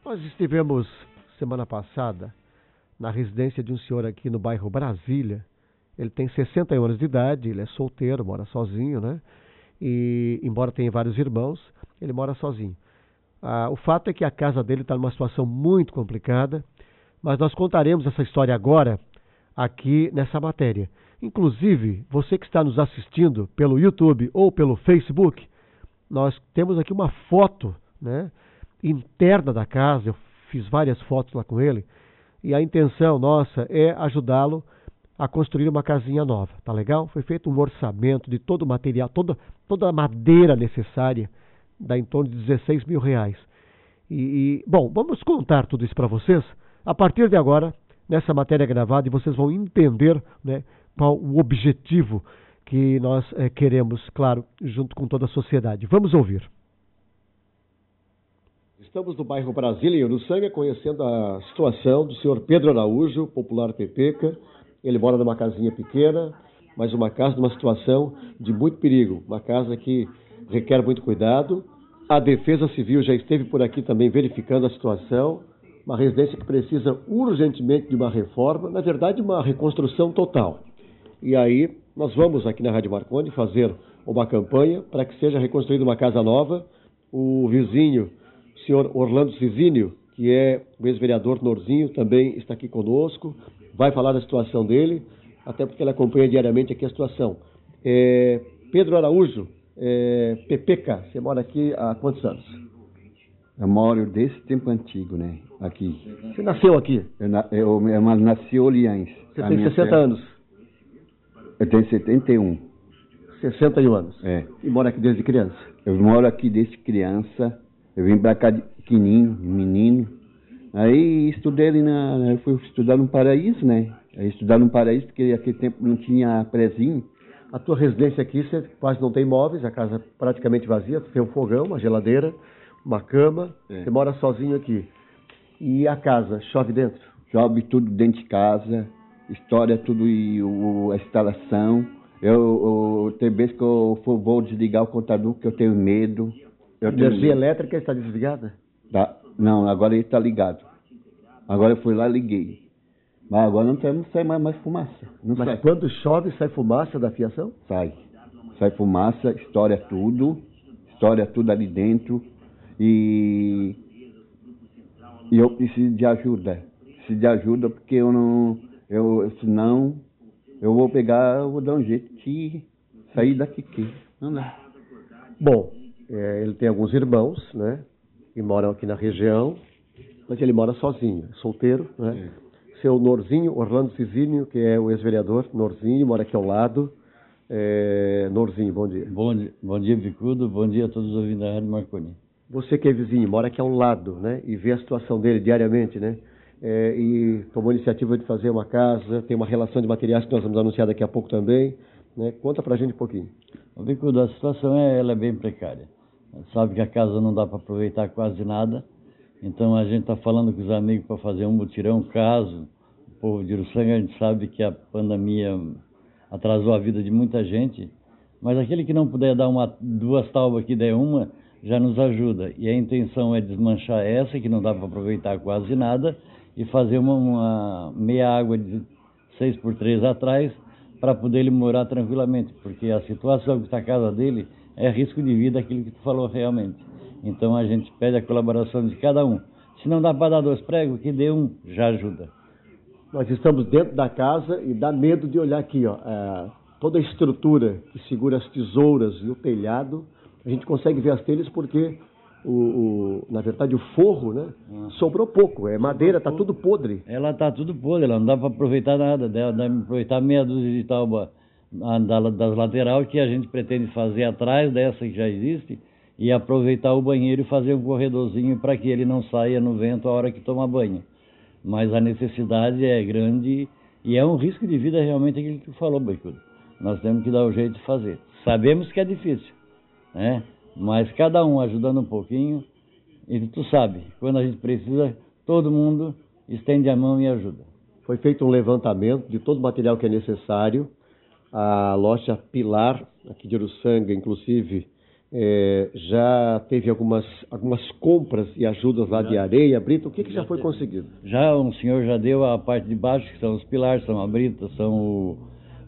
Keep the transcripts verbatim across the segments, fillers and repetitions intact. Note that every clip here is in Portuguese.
Nós estivemos semana passada na residência de um senhor aqui no bairro Brasília. Ele tem sessenta anos de idade, ele é solteiro, mora sozinho, né? E, embora tenha vários irmãos, ele mora sozinho. Ah, o fato é que a casa dele está numa situação muito complicada, mas nós contaremos essa história agora, aqui nessa matéria. Inclusive, você que está nos assistindo pelo YouTube ou pelo Facebook, nós temos aqui uma foto, né, interna da casa. Eu fiz várias fotos lá com ele, e a intenção nossa é ajudá-lo a construir uma casinha nova, tá legal? Foi feito um orçamento de todo o material, toda, toda a madeira necessária, dá em torno de dezesseis mil reais. E, e, bom, vamos contar tudo isso para vocês a partir de agora, nessa matéria gravada, e vocês vão entender, né, qual o objetivo que nós é, queremos, claro, junto com toda a sociedade. Vamos ouvir. Estamos no bairro Brasília, em Uruçanga, conhecendo a situação do senhor Pedro Araújo, popular Pepeca. Ele mora numa casinha pequena, mas uma casa numa situação de muito perigo. Uma casa que requer muito cuidado. A Defesa Civil já esteve por aqui também verificando a situação. Uma residência que precisa urgentemente de uma reforma, na verdade uma reconstrução total. E aí nós vamos aqui na Rádio Marconi fazer uma campanha para que seja reconstruída uma casa nova. O vizinho, o senhor Orlando Cizinho, que é o ex-vereador Norzinho, também está aqui conosco, vai falar da situação dele, até porque ele acompanha diariamente aqui a situação. É, Pedro Araújo, é, Pepeca, você mora aqui há quantos anos? Eu moro desse tempo antigo, né? Aqui. Você nasceu aqui? Eu, eu, eu nasci em Orleans. Você tem sessenta terra... anos? Eu tenho setenta e um. sessenta e um anos? É. E mora aqui desde criança? Eu moro aqui desde criança. Eu vim pra cá de pequenininho, menino. Aí estudei ali na... Eu fui estudar no Paraíso, né? Aí estudar no Paraíso, porque naquele tempo não tinha prezinho. A tua residência aqui, você quase não tem móveis, a casa praticamente vazia. Tem um fogão, uma geladeira, uma cama. É. Você mora sozinho aqui. E a casa, chove dentro? Chove tudo dentro de casa. História, tudo e o, a instalação. Eu, eu tem vezes que eu for, vou desligar o computador porque eu tenho medo. Eu a energia tenho... elétrica está desligada? Tá. Não, agora ele está ligado. Agora eu fui lá e liguei. Mas agora não, tem, não sai mais, mais fumaça. Não Mas sai. Quando chove, sai fumaça da fiação? Sai. Sai fumaça, história tudo. História tudo ali dentro. E, e eu preciso de ajuda. Preciso de ajuda porque eu não... Eu, senão, eu vou pegar, eu vou dar um jeito de sair daqui. Aqui. Não dá. Bom, é, ele tem alguns irmãos, né? Que moram aqui na região, mas ele mora sozinho, solteiro, né? É. Seu Norzinho, Orlando Cizinho, que é o ex-vereador, Norzinho, mora aqui ao lado. É, Norzinho, bom dia. Bom dia, bom dia, Bicudo, bom dia a todos os ouvintes da Rádio Marconi. Você que é vizinho, mora aqui ao lado, né? E vê a situação dele diariamente, né? É, e tomou a iniciativa de fazer uma casa, tem uma relação de materiais que nós vamos anunciar daqui a pouco também, né? Conta pra gente um pouquinho. Bicudo, a situação é, ela é bem precária. Sabe que a casa não dá para aproveitar quase nada, então a gente está falando com os amigos para fazer um mutirão, caso o povo de Uruçanga, a gente sabe que a pandemia atrasou a vida de muita gente, mas aquele que não puder dar uma, duas taubas que der uma, já nos ajuda. E a intenção é desmanchar essa, que não dá para aproveitar quase nada, e fazer uma, uma meia água de seis por três atrás, para poder ele morar tranquilamente, porque a situação que está a casa dele é risco de vida, aquilo que tu falou realmente. Então a gente pede a colaboração de cada um. Se não dá para dar dois pregos, que dê um, já ajuda. Nós estamos dentro da casa e dá medo de olhar aqui, ó, é, toda a estrutura que segura as tesouras e o telhado, a gente consegue ver as telhas porque, o, o, na verdade, o forro, né, ah. sobrou pouco, é madeira, está tudo podre. Ela está tudo podre, ela não dá para aproveitar nada, dá para aproveitar meia dúzia de tauba das laterais que a gente pretende fazer atrás dessa que já existe e aproveitar o banheiro e fazer um corredorzinho para que ele não saia no vento a hora que toma banho. Mas a necessidade é grande e é um risco de vida realmente aquilo que tu falou, Bicudo. Nós temos que dar o jeito de fazer. Sabemos que é difícil, né? Mas cada um ajudando um pouquinho, e tu sabe, quando a gente precisa, todo mundo estende a mão e ajuda. Foi feito um levantamento de todo o material que é necessário. A loja Pilar, aqui de Uruçanga, inclusive, É, já teve algumas, algumas compras e ajudas lá de areia, brita? O que, que já, já foi conseguido? Já um senhor já deu a parte de baixo, que são os pilares, são a brita, são o,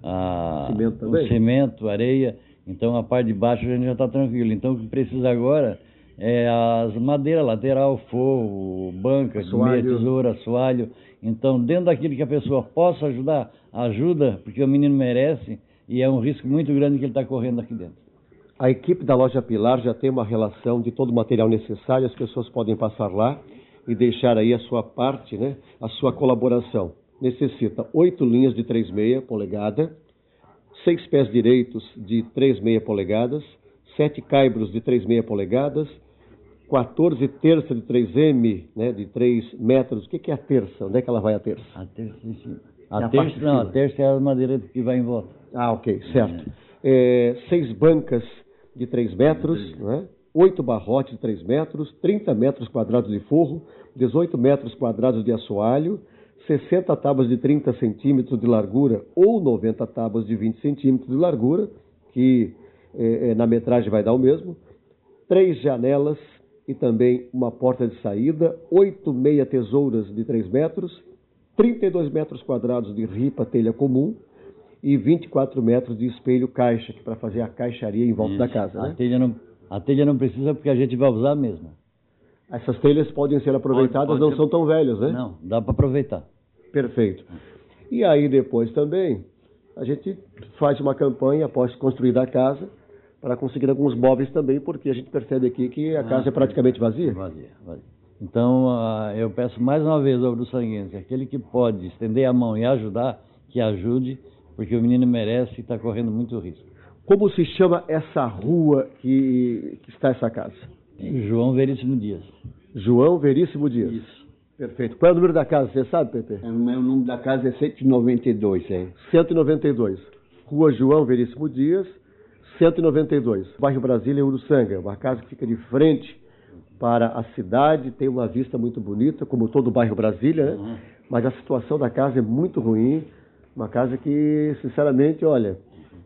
a, cimento, o cimento, areia. Então a parte de baixo a gente já está tranquilo. Então o que precisa agora é as madeiras, lateral, forro, banca, meia tesoura, assoalho. Então dentro daquilo que a pessoa possa ajudar, ajuda, porque o menino merece e é um risco muito grande que ele está correndo aqui dentro. A equipe da Loja Pilar já tem uma relação de todo o material necessário, as pessoas podem passar lá e deixar aí a sua parte, né, a sua colaboração. Necessita oito linhas de três vírgula seis polegada, seis pés direitos de três vírgula seis polegadas, sete caibros de três vírgula seis polegadas, quatorze terças de três milímetros, né, de três metros. O que, que é a terça? Onde é que ela vai a terça? A terça em cima. A, a terça não, a terça é a madeira que vai em volta. Ah, ok, certo. É. É, seis bancas de três metros, né? oito barrotes de três metros, trinta metros quadrados de forro, dezoito metros quadrados de assoalho, sessenta tábuas de trinta centímetros de largura ou noventa tábuas de vinte centímetros de largura, que é, na metragem vai dar o mesmo, três janelas e também uma porta de saída, oito meia tesouras de três metros, trinta e dois metros quadrados de ripa telha comum, e vinte e quatro metros de espelho caixa, que para fazer a caixaria em volta Isso. da casa. Né? A, telha não, a telha não precisa porque a gente vai usar mesmo. Essas telhas podem ser aproveitadas, pode, pode não ser... são tão velhas, né? Não, dá para aproveitar. Perfeito. E aí depois também, a gente faz uma campanha após construir a casa, para conseguir alguns móveis também, porque a gente percebe aqui que a ah, casa é praticamente vazia. Vazia, vazia. Então, uh, eu peço mais uma vez ao bruçanguense, aquele que pode estender a mão e ajudar, que ajude, porque o menino merece e está correndo muito risco. Como se chama essa rua que, que está essa casa? João Veríssimo Dias. João Veríssimo Dias. Isso. Perfeito. Qual é o número da casa, você sabe, Pepe? É, o meu número da casa é cento e noventa e dois, é. cento e noventa e dois. Rua João Veríssimo Dias, cento e noventa e dois. Bairro Brasília, Uruçanga. Uma casa que fica de frente para a cidade, tem uma vista muito bonita, como todo o bairro Brasília, né? Uhum. Mas a situação da casa é muito ruim. Uma casa que, sinceramente, olha,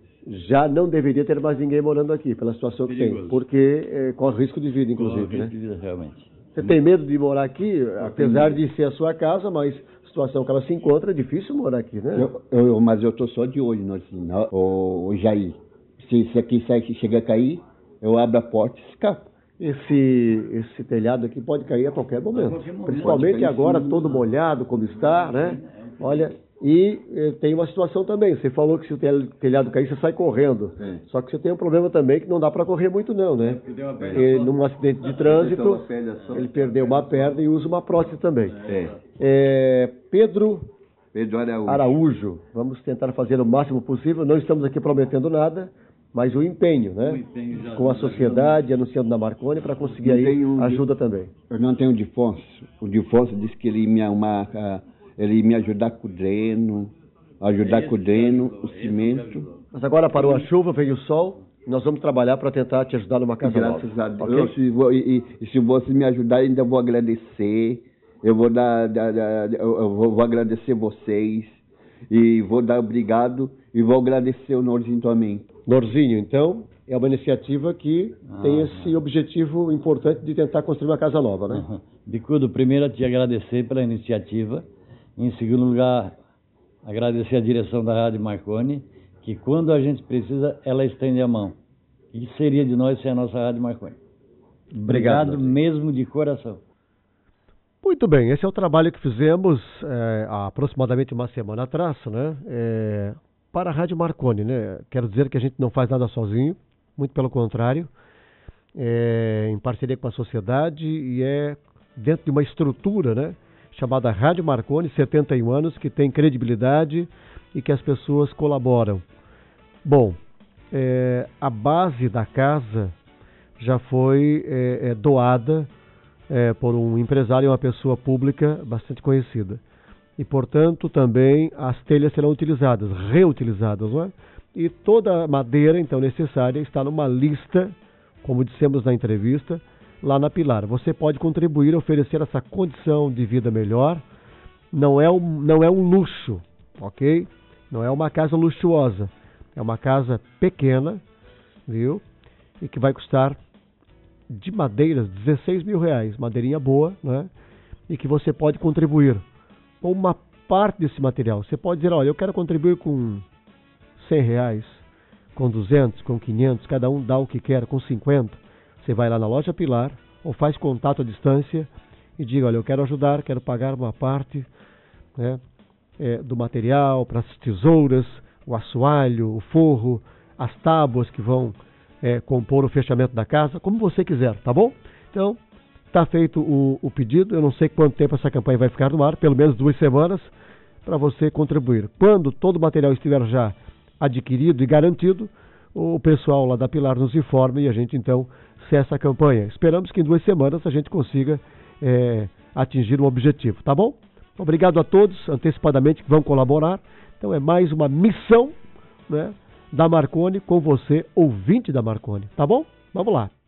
já não deveria ter mais ninguém morando aqui, pela situação que Perigoso. tem. Porque é, corre risco de vida, inclusive. Corre risco né? de vida, realmente. Você tem medo de morar aqui, eu apesar de ser a sua casa, mas a situação que ela se encontra, é difícil morar aqui, né? Eu, eu, mas eu estou só de olho, no, o, o Jair. Se isso aqui sai, se chega a cair, eu abro a porta e escapo. Esse, esse telhado aqui pode cair a qualquer momento. Qualquer momento. Principalmente agora, todo molhado, como está, né? Olha... E eh, tem uma situação também, você falou que se o telhado cair, você sai correndo. É. Só que você tem um problema também que não dá para correr muito não, né? E, num acidente de trânsito, ele perdeu uma perna e usa uma prótese também. É. É, Pedro, Pedro Araújo. Araújo, vamos tentar fazer o máximo possível, não estamos aqui prometendo nada, mas o empenho, né? O empenho com a sociedade, anunciando na Marconi, para conseguir aí um ajuda de... também. Eu não tenho o Difonso, o Difonso disse que ele ia me arrumar... A... Ele ia me ajudar com o dreno, ajudar com o dreno, o cimento. Mas agora parou a chuva, veio o sol, nós vamos trabalhar para tentar te ajudar numa casa nova. Graças a Deus. Okay? Eu, e, e, e se você me ajudar, ainda vou agradecer. Eu vou dar, dar, dar eu vou, vou agradecer vocês e vou dar obrigado e vou agradecer o Norzinho também. Norzinho, então, é uma iniciativa que ah, tem esse objetivo importante de tentar construir uma casa nova, né? Uhum. Bicudo, primeiro te agradecer pela iniciativa. Em segundo lugar, agradecer a direção da Rádio Marconi, que quando a gente precisa, ela estende a mão. O que seria de nós sem a nossa Rádio Marconi? Obrigado, Obrigado mesmo de coração. Muito bem, esse é o trabalho que fizemos é, há aproximadamente uma semana atrás, né? É, para a Rádio Marconi, né? Quero dizer que a gente não faz nada sozinho, muito pelo contrário, é, em parceria com a sociedade e é dentro de uma estrutura, né? Chamada Rádio Marconi, setenta e um anos, que tem credibilidade e que as pessoas colaboram. Bom, é, a base da casa já foi é, é, doada é, por um empresário e uma pessoa pública bastante conhecida. E, portanto, também as telhas serão utilizadas, reutilizadas, não é? E toda a madeira, então, necessária está numa lista, como dissemos na entrevista, lá na Pilar. Você pode contribuir, oferecer essa condição de vida melhor. Não é um, não é um luxo, ok? Não é uma casa luxuosa. É uma casa pequena, viu? e que vai custar de madeiras dezesseis mil reais, madeirinha boa, né? E que você pode contribuir com uma parte desse material. Você pode dizer, olha, eu quero contribuir com cem reais, com duzentos, com quinhentos, cada um dá o que quer, com cinquenta. Você vai lá na loja Pilar ou faz contato à distância e diga, olha, eu quero ajudar, quero pagar uma parte, né, é, do material para as tesouras, o assoalho, o forro, as tábuas que vão é, compor o fechamento da casa, como você quiser, tá bom? Então, está feito o, o pedido. Eu não sei quanto tempo essa campanha vai ficar no ar, pelo menos duas semanas, para você contribuir. Quando todo o material estiver já adquirido e garantido, o pessoal lá da Pilar nos informa e a gente então cessa a campanha. Esperamos que em duas semanas a gente consiga é, atingir um objetivo, tá bom? Obrigado a todos antecipadamente que vão colaborar. Então é mais uma missão, né, da Marconi com você, ouvinte da Marconi, tá bom? Vamos lá.